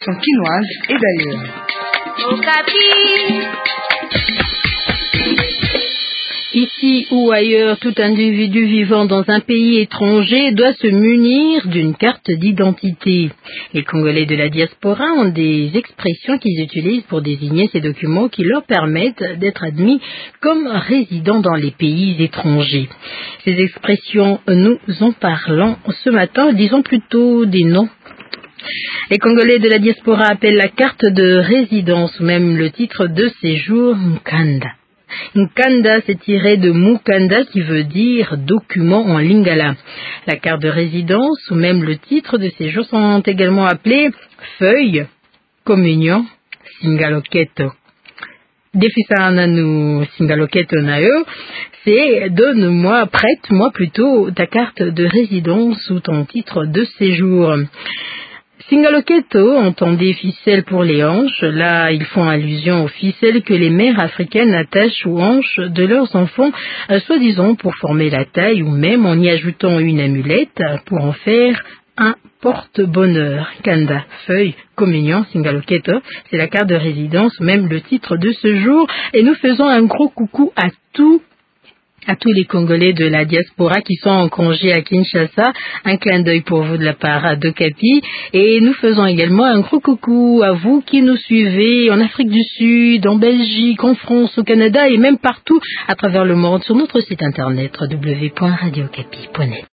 Quinoise et d'ailleurs. Ici ou ailleurs, tout individu vivant dans un pays étranger doit se munir d'une carte d'identité. Les Congolais de la diaspora ont des expressions qu'ils utilisent pour désigner ces documents qui leur permettent d'être admis comme résidents dans les pays étrangers. Ces expressions, nous en parlons ce matin, disons plutôt des noms. Les Congolais de la diaspora appellent la carte de résidence ou même le titre de séjour Mukanda. Mukanda, c'est tiré de Mukanda qui veut dire document en lingala. La carte de résidence ou même le titre de séjour sont également appelés feuille, communion, singaloketo. Defisana nu singaloketo nae, c'est donne-moi, prête-moi plutôt ta carte de résidence ou ton titre de séjour. Singaloketo, entendez ficelle pour les hanches, là ils font allusion aux ficelles que les mères africaines attachent aux hanches de leurs enfants, soi-disant pour former la taille ou même en y ajoutant une amulette pour en faire un porte-bonheur. Kanda, feuille, communion, singaloketo, c'est la carte de résidence, même le titre de ce jour, et nous faisons un gros coucou à tous les Congolais de la diaspora qui sont en congé à Kinshasa. Un clin d'œil pour vous de la part d'Okapi. Et nous faisons également un gros coucou à vous qui nous suivez en Afrique du Sud, en Belgique, en France, au Canada et même partout à travers le monde sur notre site internet www.radiokapi.net.